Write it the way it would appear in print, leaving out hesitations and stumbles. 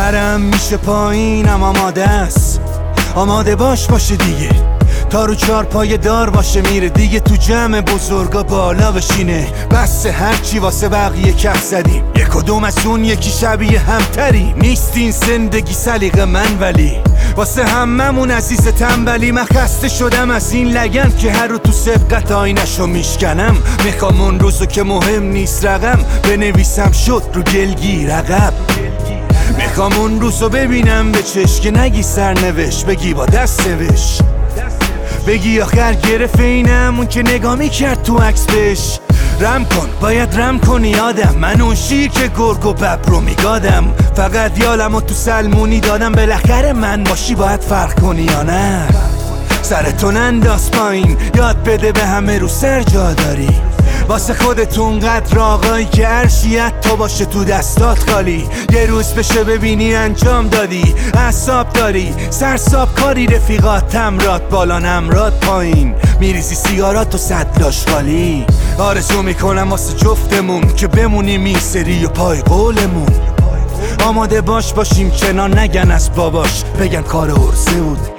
سرم میشه پایینم آماده است، آماده باشه دیگه، تا رو چار پای دار باشه میره دیگه، تو جمع بزرگا بالا بشینه، بس هرچی واسه بقیه کف زدیم، یک کدوم از اون یکی شبیه همتری نیست این زندگی سلیقه من، ولی واسه هممون عزیز تنبلی. من خسته شدم از این لگن که هر رو تو سبقت آینشو میشکنم، میخوام اون روزو که مهم نیست رقم بنویسم شد رو گلگیر عقب، میخوام اون روزو ببینم به چشم که نگی سرنوشت بگی با دست نوشت، بگی آخر گرفت اینم اون که نگاه میکرد تو عکس بهش. رم کن باید رم کنی آدم، من اون شیر که گرگ و ببر رو میگادم، فقط یالمو تو سلمونی دادم، بالاخره من باشی باید فرق کنی یا نه. سرتو ننداز پایین، یاد بده به همه رو سر جا داری، واسه خودتون قدر آقایی که عرشیت تو باشه تو دستات خالی، یه روز بشه ببینی انجام دادی، اعصاب داری سرساب کاری، رفیقات تمرات بالا نمرات پایین، میریزی سیگارات و صدلاش خالی. آرزو میکنم واسه جفتمون که بمونیم این سری و پای قولمون، آماده باشیم کنار نگن از باباش، بگن کار عرضه بود